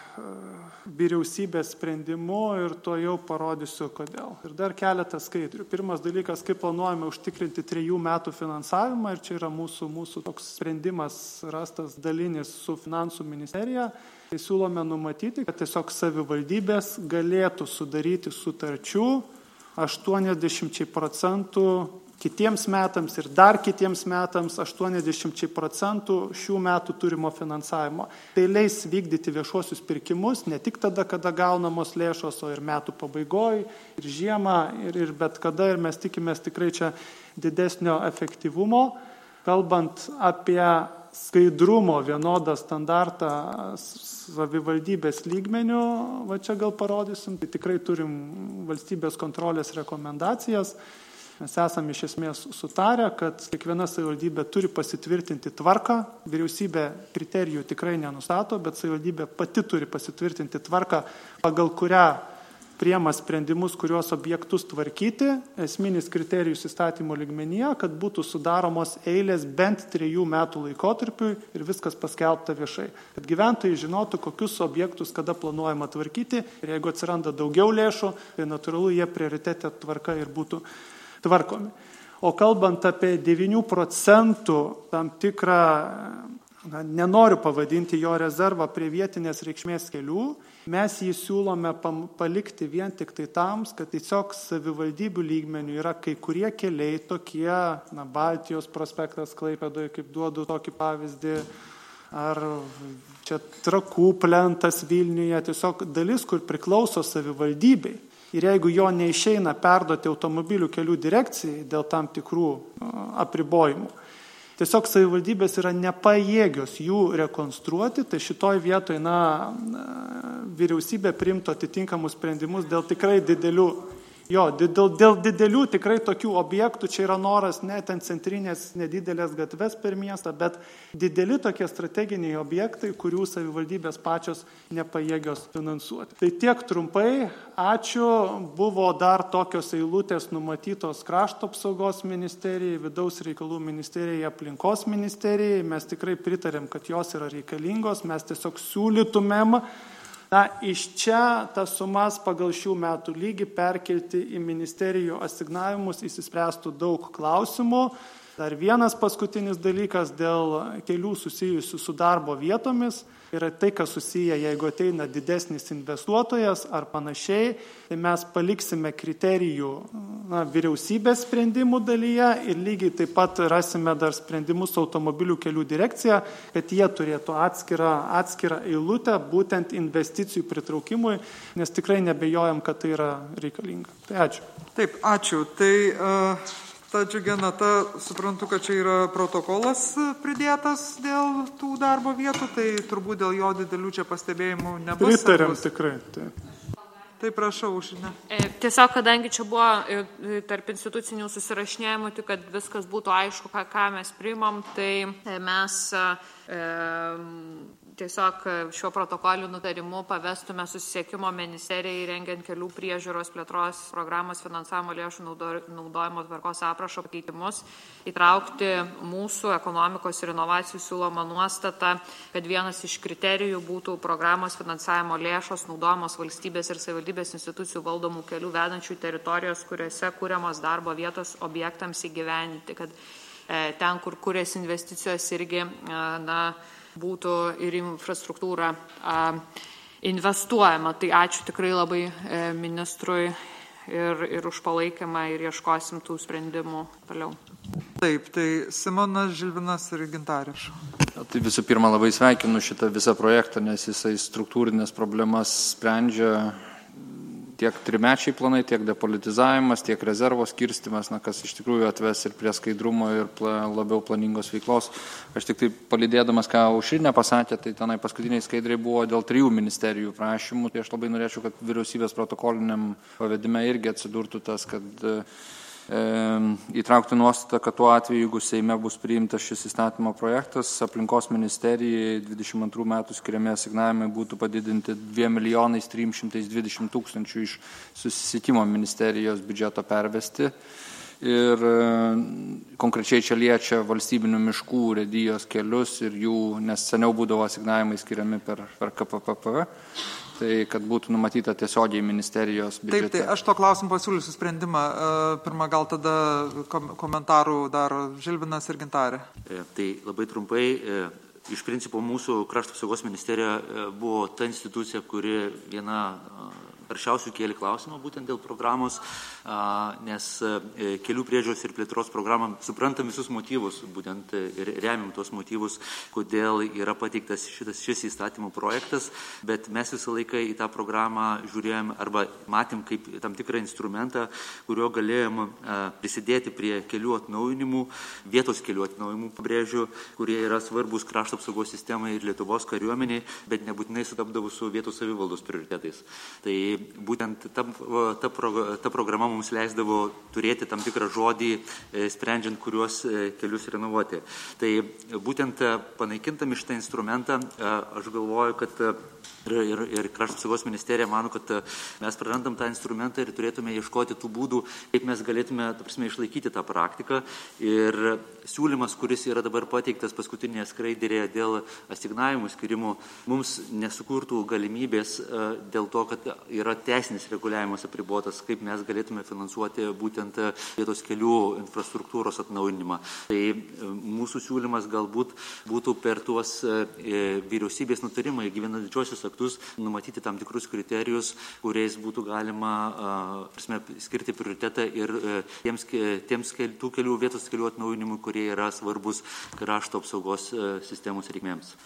vyriausybės sprendimu ir to jau parodysiu kodėl. Ir dar keletą skaidrių. Pirmas dalykas, kaip planuojame užtikrinti trejų metų finansavimą, ir čia yra mūsų, mūsų toks sprendimas rastas dalinis su finansų ministerija. Tai siūlome numatyti, kad tiesiog savivaldybės galėtų sudaryti sutarčių aštuoniasdešimt procentų kitiems metams ir dar kitiems metams aštuoniasdešimt procentų šių metų turimo finansavimo. Tai leis vykdyti viešuosius pirkimus ne tik tada, kada gaunamos lėšos, o ir metų pabaigoj, ir žiemą, ir, ir bet kada, ir mes tikimės tikrai čia didesnio efektyvumo. Kalbant apie skaidrumo vienodą standartą savivaldybės lygmenių, va čia gal parodysim, tai tikrai turim valstybės kontrolės rekomendacijas. Mes esame iš esmės sutarę, kad kiekviena savivaldybė turi pasitvirtinti tvarką. Vyriausybė kriterijų tikrai nenustato, bet savivaldybė pati turi pasitvirtinti tvarką, pagal kurią priema sprendimus, kuriuos objektus tvarkyti. Esminis kriterijus įstatymo lygmenyje, kad būtų sudaromos eilės bent trejų metų laikotarpiui ir viskas paskelbta viešai. Kad gyventojai žinotų, kokius objektus kada planuojama tvarkyti, ir jeigu atsiranda daugiau lėšų, tai natūralu jie prioritetė tvarka ir būtų tvarkomi. O kalbant apie devynių procentų tam tikrą, na, nenoriu pavadinti jo rezervą prie vietinės reikšmės kelių, mes jį siūlome palikti vien tik tai tams, kad tiesiog savivaldybių lygmenių yra kai kurie keliai tokie, na, Baltijos prospektas Klaipėdoje, kaip duodu tokį pavyzdį, ar čia Trakų plentas Vilniuje, tiesiog dalis, kur priklauso savivaldybei. ir jeigu jo neišeina perduoti automobilių kelių direkcijai dėl tam tikrų apribojimų, tiesiog savivaldybės yra nepajėgios jų rekonstruoti, tai šitoj vietoj na, vyriausybė priimto atitinkamus sprendimus dėl tikrai didelių Jo, dėl, dėl didelių tikrai tokių objektų, čia yra noras ne ten centrinės nedidelės gatves per miestą, bet dideli tokie strateginiai objektai, kurių savivaldybės pačios nepajėgios finansuoti. Tai tiek trumpai, ačiū, buvo dar tokios eilutės numatytos krašto apsaugos ministerijai, vidaus reikalų ministerijai, aplinkos ministerijai, mes tikrai pritarėm, kad jos yra reikalingos, mes tiesiog siūlytumėm Na, iš čia tas sumas pagal šių metų lygį perkelti į ministerijų asignavimus įsispręstų daug klausimų. Dar vienas paskutinis dalykas dėl kelių susijusių su darbo vietomis yra tai, kas susiję, jeigu ateina didesnis investuotojas ar panašiai, tai mes paliksime kriterijų na, vyriausybės sprendimų dalyje ir lygiai taip pat rasime dar sprendimus automobilių kelių direkciją, kad jie turėtų atskirą, atskirą eilutę būtent investicijų pritraukimui, nes tikrai nebejojam, kad tai yra reikalinga. Tai ačiū. Taip, ačiū. Tai, uh... Ta džiugia nata, suprantu, kad čia yra protokolas pridėtas dėl tų darbo vietų, tai turbūt dėl jo didelių čia pastebėjimų nebus. Pritarėm tikrai. Tai. Tai prašau, Aušrine. Tiesiog, kadangi čia buvo tarp institucinių susirašinėjimų, tik kad viskas būtų aišku, ką, ką mes priimam, tai mes e, tiesiog šiuo protokoliniu nutarimu pavestume susisiekimo ministerijai rengiant kelių priežiūros plėtros programos finansavimo lėšų naudojimo tvarkos aprašo pakeitimus, įtraukti mūsų ekonomikos ir inovacijų siūlomą nuostatą, kad vienas iš kriterijų būtų programos finansavimo lėšos naudojamos valstybės ir savivaldybės institucijų valdomų kelių vedančių teritorijos, kuriuose kūriamos darbo vietos objektams įgyveninti, kad e, ten, kur kūrės investicijos irgi e, na, būtų ir infrastruktūra a, investuojama. Tai ačiū tikrai labai e, ministrui ir, ir už palaikymą ir ieškosim tų sprendimų toliau. Taip, tai Simonas, Žilvinas ir Gintarė. Tai visų pirma labai sveikinu šitą visą projektą, nes jisai struktūrinės problemas sprendžia tiek trimečiai planai, tiek depolitizavimas, tiek rezervo skirstimas, na, kas iš tikrųjų atves ir prie skaidrumo ir pla, labiau planingos veiklos. Aš tik tai palydėdamas, ką Aušrinė pasakė, tai tenai paskutiniai skaidriai buvo dėl trijų ministerijų prašymų, tai aš labai norėčiau, kad vyriausybės protokoliniam pavedime irgi atsidurtų tas, kad e, įtraukti nuostatą, kad tuo atveju, jeigu Seime bus priimtas šis įstatymo projektas, aplinkos ministerijai dvidešimt antrų metų skiriami asignavimai būtų padidinti dviem milijonais trimis šimtais dvidešimt tūkstančių iš susisiekimo ministerijos biudžeto pervesti. Ir konkrečiai čia liečia valstybinių miškų urėdijos kelius ir jų, nes seniau būdavo asignavimai skiriami per, per K P P P. Tai kad būtų numatyta tiesiogiai ministerijos biudžete. Taip, tai aš to klausim pasiūlysiu sprendimą. Pirmą gal tada komentarų dar Žilvinas ir Gintarė. Tai labai trumpai, iš principo mūsų krašto apsaugos ministerija buvo ta institucija, kuri viena aršiausių kėlė klausimą būtent dėl programos, nes kelių priežiūros ir plėtros programą suprantam visus motyvus, būtent ir remiam tos motyvus, kodėl yra pateiktas šitas, šis įstatymų projektas, bet mes visą laiką į tą programą žiūrėjom arba matėm kaip tam tikrą instrumentą, kurio galėjom prisidėti prie kelių atnaujinimų, vietos kelių atnaujinimų, pabrėžiu, kurie yra svarbus krašto apsaugos sistemai ir Lietuvos kariuomeniai, bet nebūtinai sutapdavo su vietos savivaldos prioritetais. Tai būtent ta, ta, ta programa mums leisdavo turėti tam tikrą žodį, sprendžiant kuriuos kelius renovuoti. Tai būtent panaikintami šitą instrumentą, aš galvoju, kad ir, ir, ir krašto apsaugos ministerija mano, kad mes prarandam tą instrumentą ir turėtume ieškoti tų būdų, kaip mes galėtume, ta prasme, išlaikyti tą praktiką. Ir siūlymas, kuris yra dabar pateiktas paskutinėje skraidėje dėl asignavimų skirimų, mums nesukurtų galimybės dėl to, kad yra teisinis reguliavimas apribotas, kaip mes galėtume finansuoti būtent vietos kelių infrastruktūros atnaujinimą. Tai mūsų siūlymas galbūt būtų per tuos vyriausybės nutarimą įgyvendinančiuosius aktus numatyti tam tikrus kriterijus, kuriais būtų galima prasme, skirti prioritetą ir tiems, tiems tų kelių vietos kelių atnaujinimui, kurie yra svarbus krašto apsaugos sistemos reikmėms.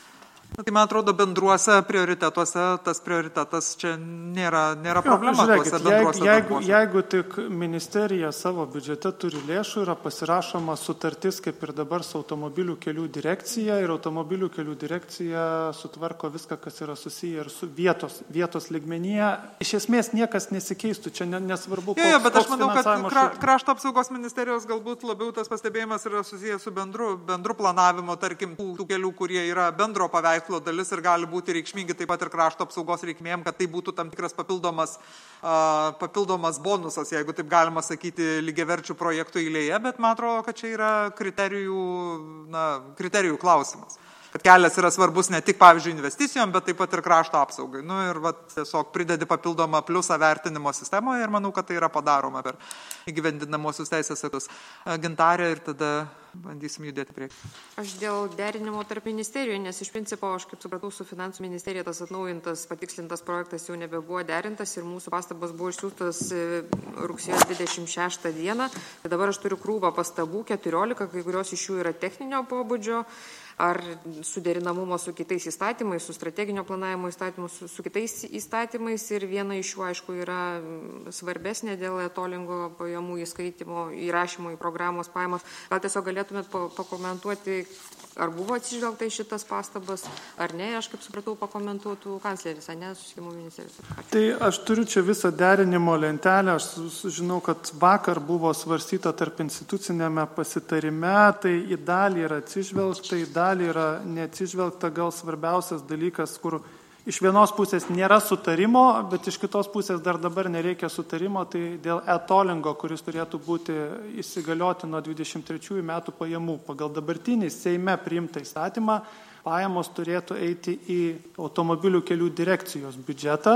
Tai man atrodo, bendruose prioritetuose tas prioritetas čia nėra, nėra problema. Žiūrėkit, jeigu, jeigu, jeigu tik ministerija savo biudžete turi lėšų, yra pasirašoma sutartis kaip ir dabar su automobilių kelių direkcija ir automobilių kelių direkcija sutvarko viską, kas yra susiję ir su vietos, vietos lygmenyje. Iš esmės niekas nesikeistų, čia nesvarbu, koks, jo, jo, bet aš koks manau, kad kra, šut... krašto apsaugos ministerijos galbūt labiau tas pastebėjimas yra susijęs su bendru, bendru planavimu, tarkim, tų, tų kelių, kurie yra bendro paveikslo dalis ir gali būti reikšmingi taip pat ir krašto apsaugos reikmėm, kad tai būtų tam tikras papildomas, uh, papildomas bonusas, jeigu taip galima sakyti, lygiaverčių projektų eilėje, bet man atrodo, kad čia yra kriterijų, na, kriterijų klausimas. Kad kelias yra svarbus ne tik, pavyzdžiui, investicijom, bet taip pat ir krašto apsaugai. Nu, ir va, tiesiog pridedi papildomą pliusą vertinimo sistemoje ir manau, kad tai yra padaroma per įgyvendinamosius teisės aktus. Gintarė ir tada bandysim judėti priekį. Aš dėl derinimo tarp ministerijų, nes iš principo, aš kaip supratau, su finansų ministerija tas atnaujintas, patikslintas projektas jau nebebuvo derintas ir mūsų pastabos buvo išsiųstas rugsėjo dvidešimt šeštą dieną. Tai dabar aš turiu krūvą pastabų, keturiolika, kai kurios iš jų yra techninio pobūdžio, ar suderinamumo su kitais įstatymais, su strateginio planavimo įstatymu, su, su kitais įstatymais ir viena iš jų, aišku, yra svarbesnė dėl etolingo pajamų įskaitimo, įrašymo į programos pajamas. Gal tiesiog galėtumėt pakomentuoti, ar buvo atsižvelgta į šitas pastabas, ar ne, aš kaip supratau, pakomentuotų kancleris, ar ne, Susisiekimo ministerijos. Tai aš turiu čia visą derinimo lentelę, aš žinau, kad vakar buvo svarstyta tarp institucinėme pasitarime, tai į dalį yra atsižvelgta, į dalį yra neatsižvelgta, gal svarbiausias dalykas, kur iš vienos pusės nėra sutarimo, bet iš kitos pusės dar dabar nereikia sutarimo, tai dėl e-tollingo, kuris turėtų būti įsigalioti nuo dvidešimt trečiųjų metų pajamų. Pagal dabartinį Seime priimtą įstatymą pajamos turėtų eiti į automobilių kelių direkcijos biudžetą.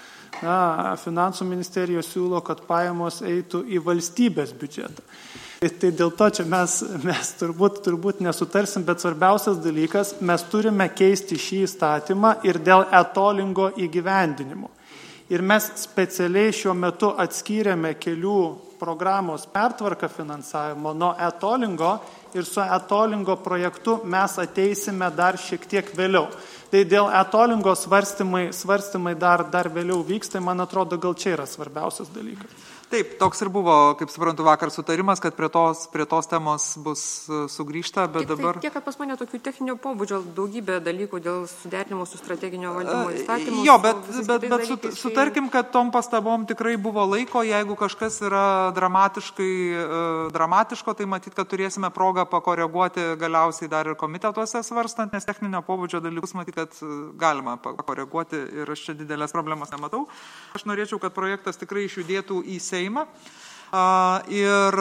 Na, finansų ministerijos siūlo, kad pajamos eitų į valstybės biudžetą. Tai dėl to čia mes, mes turbūt, turbūt nesutarsim, bet svarbiausias dalykas, mes turime keisti šį įstatymą ir dėl e-tollingo įgyvendinimo. Ir mes specialiai šiuo metu atskyrėme kelių programos pertvarką finansavimo nuo e-tollingo ir su e-tollingo projektu mes ateisime dar šiek tiek vėliau. Tai dėl e-tollingo svarstymai, svarstymai dar, dar vėliau vyks, tai man atrodo, gal čia yra svarbiausias dalykas. Taip, toks ir buvo, kaip suprantu, vakar sutarimas, kad prie tos, prie tos temos bus sugrįžta, bet Tik, dabar... Tai tiek, kad pas mane tokių techninio pobūdžio daugybė dalykų dėl suderinimo su strateginio valdymo įstatymu. Jo, bet, bet, bet su, sutarkim, kad tom pastabom tikrai buvo laiko, jeigu kažkas yra dramatiškai dramatiško, tai matyt, kad turėsime progą pakoreguoti galiausiai dar ir komitetuose svarstant, nes techninio pobūdžio dalykus matyt, kad galima pakoreguoti ir aš čia didelės problemos nematau. Aš norėčiau, kad projektas tikrai išjudėtų į Seimą. Ir,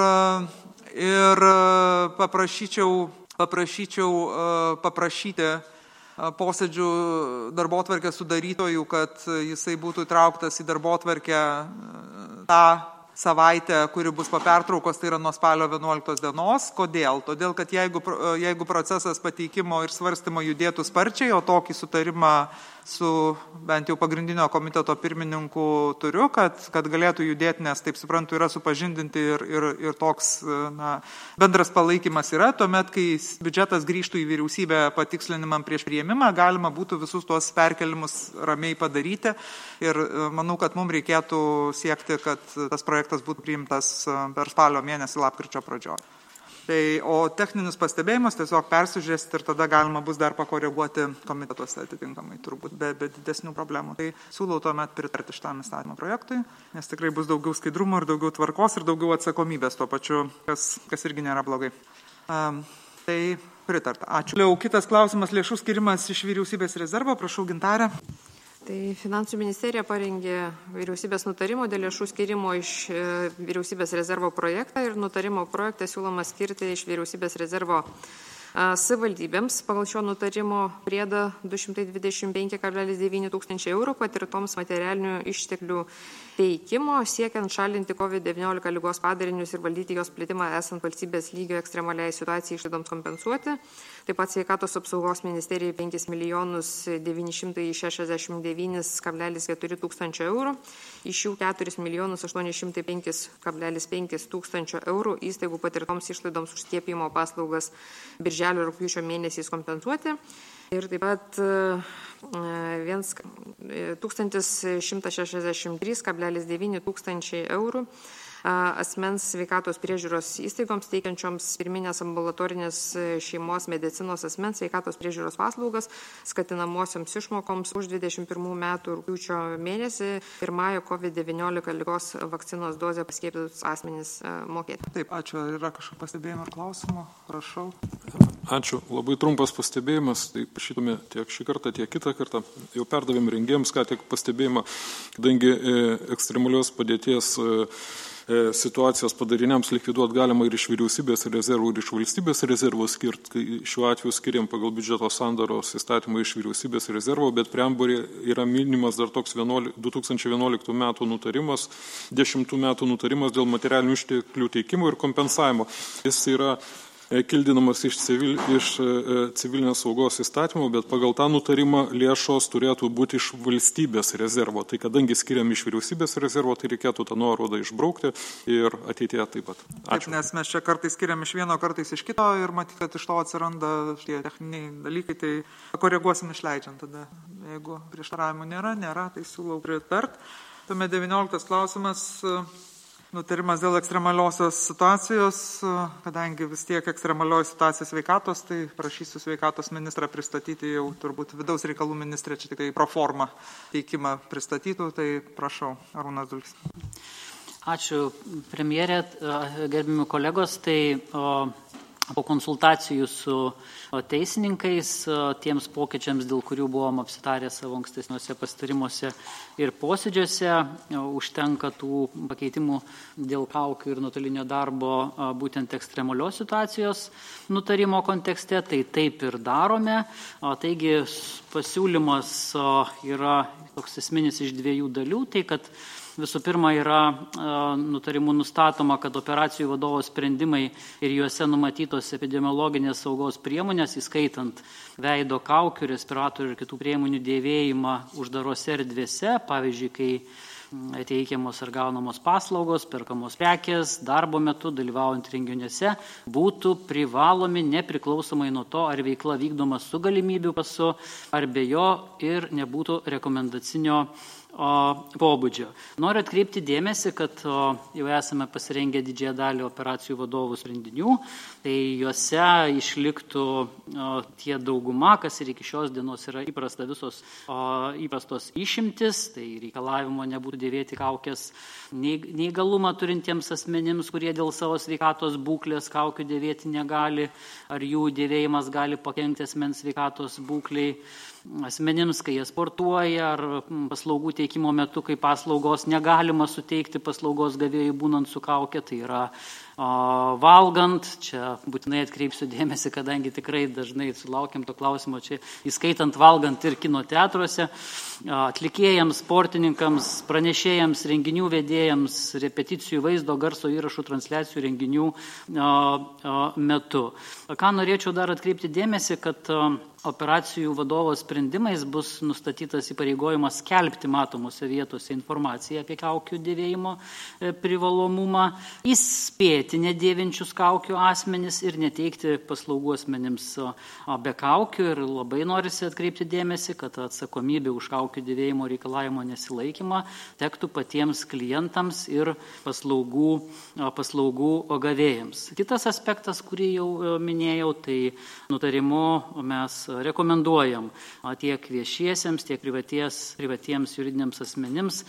ir paprašyčiau, paprašyčiau paprašyti posėdžių darbotvarkės sudarytojų, kad jisai būtų įtrauktas į darbotvarkę tą savaitę, kuri bus po pertraukos, tai yra nuo spalio vienuoliktos dienos. Kodėl? Todėl, kad jeigu, jeigu procesas pateikimo ir svarstymo judėtų sparčiai, o tokį sutarimą su bent jau pagrindinio komiteto pirmininku turiu, kad, kad galėtų judėti, nes, taip suprantu, yra supažindinti ir, ir, ir toks na, bendras palaikymas yra. Tuomet, kai biudžetas grįžtų į vyriausybę patikslinimam prieš priėmimą, galima būtų visus tuos perkelimus ramiai padaryti. Ir manau, kad mums reikėtų siekti, kad tas projektas būtų priimtas per spalio mėnesį lapkričio pradžioje. Tai, o techninius pastebėjimus tiesiog persižiūrėsite ir tada galima bus dar pakoreguoti komitetuose atitinkamai, turbūt be, be didesnių problemų. Tai siūlau tuomet pritarti šitam įstatymo projektui, nes tikrai bus daugiau skaidrumo ir daugiau tvarkos ir daugiau atsakomybės tuo pačiu, kas, kas irgi nėra blogai. Um, tai pritarta. Ačiū. Liau, kitas klausimas, lėšų skirimas iš vyriausybės rezervo. Prašau, Gintarė. Tai Finansų ministerija parengė vyriausybės nutarimo dėl lėšų skirimo iš vyriausybės rezervo projektą ir nutarimo projektą siūloma skirti iš vyriausybės rezervo savivaldybėms pagal šio nutarimo priedą du šimtai dvidešimt penki kablelis devyni tūkstančiai eurų patirtoms materialinių išteklių teikimo, siekiant šalinti COVID devyniolika ligos padarinius ir valdyti jos plitimą esant valstybės lygio ekstremaliai situacijai išlaidoms kompensuoti. Taip pat sveikatos apsaugos ministerijai penkis milijonus devyni šimtai šešiasdešimt devyni kablelis keturi tūkstančio eurų, iš jų keturis milijonus aštuoni šimtai penki kablelis penki tūkstančio eurų įstaigų patirtoms išlaidoms už skiepijimo paslaugas birželio ir rugpjūčio mėnesiais kompensuoti. ir taip pat tūkstantis šimtas šešiasdešimt trys kablelis devyni tūkstančiai eurų asmens sveikatos priežiūros įstaigoms teikiančioms pirminės ambulatorinės šeimos medicinos asmens sveikatos priežiūros paslaugas skatinamosioms išmokoms už dvidešimt pirmų metų rugpjūčio mėnesį pirmąją COVID devyniolika ligos vakcinos dozę paskiepytus asmenys mokėti. Taip, ačiū. Yra kažkokių pastebėjimų ar klausimų? Prašau. Ačiū. Labai trumpas pastebėjimas. Tai prašytume tiek šį kartą, tiek kitą kartą. Jau perdavėm rengėjams, ką tik pastebėjimą, kadangi ekstremalios padėties situacijos padariniams likviduoti galima ir iš vyriausybės rezervų, ir iš valstybės rezervų skirti. Šiuo atveju skiriam pagal biudžeto sandaros įstatymą iš vyriausybės rezervo, bet preambulė yra minimas dar toks du tūkstančiai vienuoliktų metų nutarimas, dešimtų metų nutarimas dėl materialinių išteklių teikimo ir kompensavimo. Jis yra kildinamas iš, civil, iš civilinės saugos įstatymo, bet pagal tą nutarimą lėšos turėtų būti iš valstybės rezervo. Tai kadangi skiriam iš vyriausybės rezervo, tai reikėtų tą nuorodą išbraukti ir ateityje taip pat. Ačiū. Taip, nes mes čia kartais skiriam iš vieno, kartais iš kito ir matyti, kad iš to atsiranda tie techniniai dalykai, tai koreguosim išleidžiant tada. Jeigu prieštaravimų nėra, nėra, tai siūlau pritart. Tuomet devynioliktas klausimas. Nutarimas dėl ekstremaliosios situacijos, kadangi vis tiek ekstremalioji situacija sveikatos, tai prašysiu sveikatos ministrą pristatyti jau turbūt vidaus reikalų ministrė, čia tik tai proforma teikimą pristatytų, tai prašau, Arūnas Dulkis. Ačiū, premjerė, gerbimi kolegos, tai o, po konsultacijų su teisininkais, tiems pokyčiams, dėl kurių buvom apsitarę savo ankstesniuose pasitarimuose ir posėdžiuose, užtenka tų pakeitimų dėl kaukių ir nuotolinio darbo būtent ekstremalios situacijos nutarimo kontekste, tai taip ir darome. Taigi pasiūlymas yra toks esminis iš dviejų dalių, tai kad visų pirma yra nutarimų nustatoma, kad operacijų vadovo sprendimai ir juose numatytos epidemiologinės saugos priemonės, įskaitant veido kaukių, respiratorių ir kitų priemonių dėvėjimą uždarose erdvėse, pavyzdžiui, kai teikiamos ar gaunamos paslaugos, perkamos prekės, darbo metu dalyvaujant renginiuose, būtų privalomi nepriklausomai nuo to, ar veikla vykdoma su galimybių pasu, ar be jo ir nebūtų rekomendacinio O, pobūdžio. Noriu atkreipti dėmesį, kad o, jau esame pasirengę didžiąją dalį operacijų vadovų sprendinių, tai juose išliktų o, tie dauguma, kas ir iki šios dienos yra įprasta visos o, įprastos išimtis, tai reikalavimo nebūtų dėvėti kaukės neįgalumą turintiems asmenims, kurie dėl savo sveikatos būklės kaukių dėvėti negali, ar jų dėvėjimas gali pakenkti asmens sveikatos būkliai. Asmenims, kai jie sportuoja, ar paslaugų teikimo metu, kai paslaugos negalima suteikti paslaugos gavėjai būnant su kaukė, tai yra o, valgant, čia būtinai atkreipsiu dėmesį, kadangi tikrai dažnai sulaukiam to klausimo, čia įskaitant valgant ir kino teatruose, atlikėjams, sportininkams, pranešėjams, renginių vedėjams, repeticijų vaizdo, garso įrašų, transliacijų renginių o, o, metu. Ką norėčiau dar atkreipti dėmesį, kad o, operacijų vadovo sprendimais bus nustatytas įpareigojimas skelbti matomose vietose informaciją apie kaukių dėvėjimo privalomumą, įspėti nedėvinčius kaukių asmenis ir neteikti paslaugų asmenims be kaukių. Ir labai norisi atkreipti dėmesį, kad atsakomybė už kaukių dėvėjimo reikalavimo nesilaikymą tektų patiems klientams ir paslaugų, paslaugų gavėjams. Kitas aspektas, kurį jau minėjau, tai nutarimu mes rekomenduojam tiek viešiesiems, tiek privaties, privatiems juridiniams asmenims,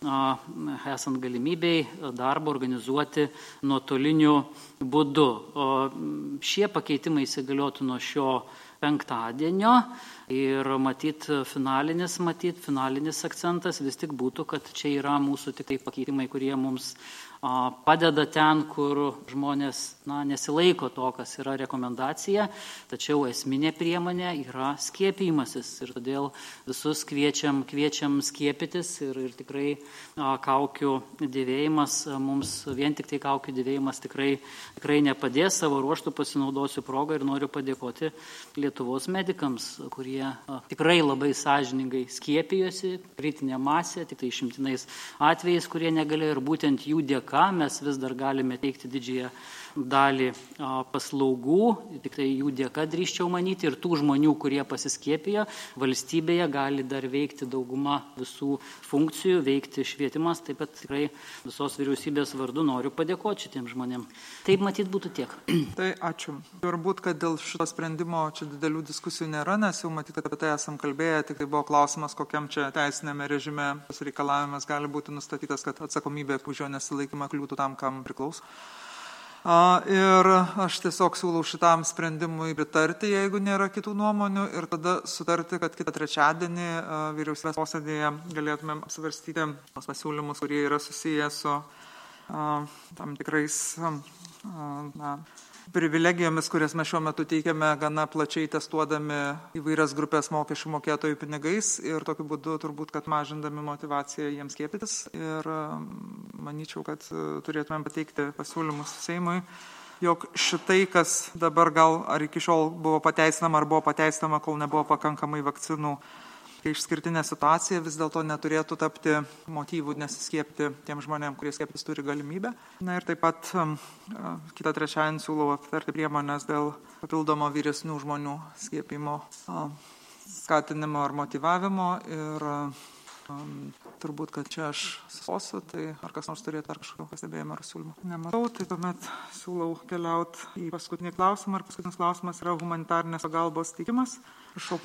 esant galimybei darbą organizuoti nuotoliniu būdu. O šie pakeitimai įsigaliotų nuo šio penktadienio ir matyt finalinis, matyt finalinis akcentas vis tik būtų, kad čia yra mūsų tik tai pakeitimai, kurie mums padeda ten, kur žmonės na, nesilaiko to, kas yra rekomendacija, tačiau esminė priemonė yra skiepijimasis ir todėl visus kviečiam, kviečiam skiepytis ir, ir tikrai a, kaukių dėvėjimas, mums vien tik tai kaukių dėvėjimas tikrai, tikrai nepadės. Savo ruoštų pasinaudosiu progą ir noriu padėkoti Lietuvos medikams, kurie a, tikrai labai sąžiningai skiepijosi, kritinė masė, tik tai išimtinais atvejais, kurie negalėjo ir būtent jų dėka mes vis dar galime teikti didžiąją dalį paslaugų, tik tai jų dėka drįsčiau manyti, ir tų žmonių, kurie pasiskiepijo, valstybėje gali dar veikti dauguma visų funkcijų, veikti švietimas, taip pat tikrai visos vyriausybės vardu noriu padėkoti šitiem žmonėm. Taip matyt būtų tiek. Tai ačiū. Turbūt, kad dėl šito sprendimo čia didelių diskusijų nėra, nes jau matyt, kad apie tai esam kalbėję, tik tai buvo klausimas, kokiam čia teisinėme režime reikalavimas gali būti nustatytas, kad atsakomybė už jo nesilaikymą kliūtų tam, kam priklauso. Ir aš tiesiog siūlau šitam sprendimui pritarti, jeigu nėra kitų nuomonių, ir tada sutarti, kad kitą trečiadienį vyriausybės posėdėje galėtumėm apsvarstyti tos pasiūlymus, kurie yra susiję su tam tikrais na, privilegijomis, kurias mes šiuo metu teikiame gana plačiai testuodami įvairias grupės mokesčių mokėtojų pinigais ir tokiu būdu turbūt, kad mažindami motivaciją jiems skiepytis. Ir manyčiau, kad turėtumėm pateikti pasiūlymus Seimui, jog šitai, kas dabar gal ar iki šiol buvo pateisinama, ar buvo pateisinama, kol nebuvo pakankamai vakcinų, kai išskirtinė situacija vis dėlto neturėtų tapti motyvų nesiskiepti tiem žmonėm, kurie skieptis turi galimybę. Na ir taip pat kitą trečiadienį siūlau aptarti priemonės dėl papildomo vyresnių žmonių skiepimo skatinimo ar motyvavimo. Ir um, turbūt, kad čia aš sustosiu, tai ar kas nors turėtų ar kažkokio pastebėjimo ar siūlymo. Nematau, tai tuomet siūlau keliauti į paskutinį klausimą. Ir paskutinis klausimas yra humanitarinės pagalbos teikimas. Prašau.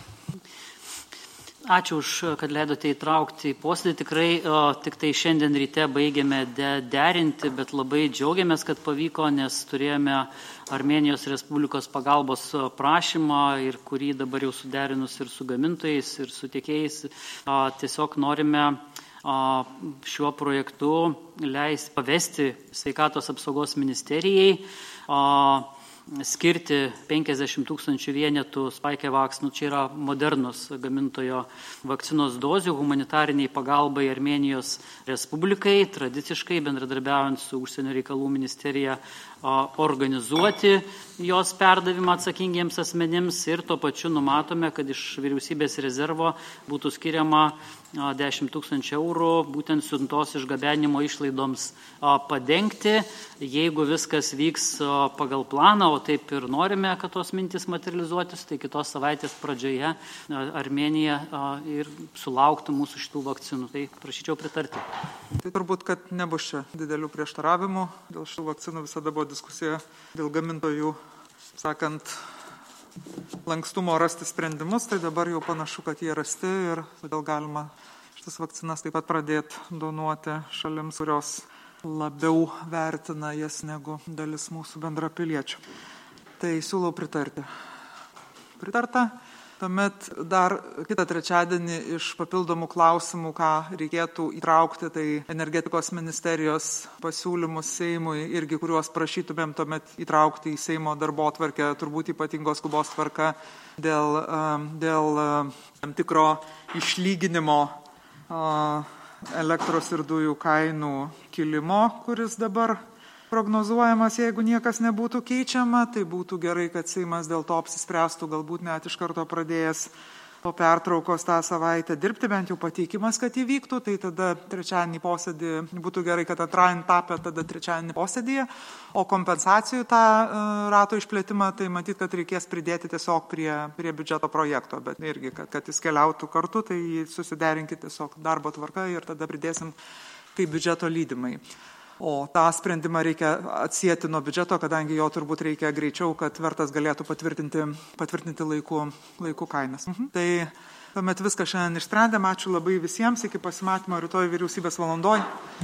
Ačiū už, kad leidote įtraukti į posėdį. Tikrai o, tik tai šiandien ryte baigėme de, derinti, bet labai džiaugiamės, kad pavyko, nes turėjome Armėnijos Respublikos pagalbos prašymą, ir kurį dabar jau suderinus ir su gamintojais, ir su tiekėjais. O, tiesiog norime o, šiuo projektu leis pavesti Sveikatos apsaugos ministerijai o, skirti penkiasdešimt tūkstančių vienetų Spikevax, nu čia yra modernus gamintojo vakcinos dozių humanitariniai pagalbai Armėnijos Respublikai, tradiciškai bendradarbiaujant su Užsienio reikalų ministerija organizuoti jos perdavimą atsakingiems asmenims, ir tuo pačiu numatome, kad iš vyriausybės rezervo būtų skiriama dešimt tūkstančių eurų būtent siuntos išgabenimo išlaidoms padengti. Jeigu viskas vyks pagal planą, o taip ir norime, kad tos mintis materializuotis, tai kitos savaitės pradžioje Armėnija ir sulauktų mūsų šitų vakcinų. Tai prašyčiau pritarti. Tai turbūt, kad nebus čia didelių prieštaravimų. Dėl šių vakcinų visada buvo diskusija dėl gamintojų, sakant, lankstumo rasti sprendimus, tai dabar jau panašu, kad jie rasti, ir todėl galima šitas vakcinas taip pat pradėti donuoti šalims, kurios labiau vertina jas negu dalis mūsų bendrapiliečių. Tai siūlau pritarti. Pritarta. Tuomet dar kitą trečiadienį iš papildomų klausimų, ką reikėtų įtraukti, tai energetikos ministerijos pasiūlymus Seimui, irgi kuriuos prašytumėm tuomet įtraukti į Seimo darbotvarkę, turbūt ypatingos skubos tvarka dėl, dėl tam tikro išlyginimo elektros ir dujų kainų kilimo, kuris dabar prognozuojamas, jeigu niekas nebūtų keičiama. Tai būtų gerai, kad Seimas dėl to apsispręstų, galbūt net iš karto pradėjęs po pertraukos tą savaitę dirbti, bent jau pateikimas, kad įvyktų. Tai tada trečiadienį posėdį būtų gerai, kad antradienį tapę tada trečiadienį posėdėje. O kompensacijų tą rato išplėtimą, tai matyt, kad reikės pridėti tiesiog prie, prie biudžeto projekto, bet irgi, kad, kad jis keliautų kartu, tai susiderinkit tiesiog darbo tvarka ir tada pridėsim kaip biudžeto lydimai. O tą sprendimą reikia atsieti nuo biudžeto, kadangi jo turbūt reikia greičiau, kad vertas galėtų patvirtinti, patvirtinti laiku, laiku kainas. Mhm. Tai tuomet viską šiandien išsprendėm. Ačiū labai visiems. Iki pasimatymo rytoj vyriausybės valandoj.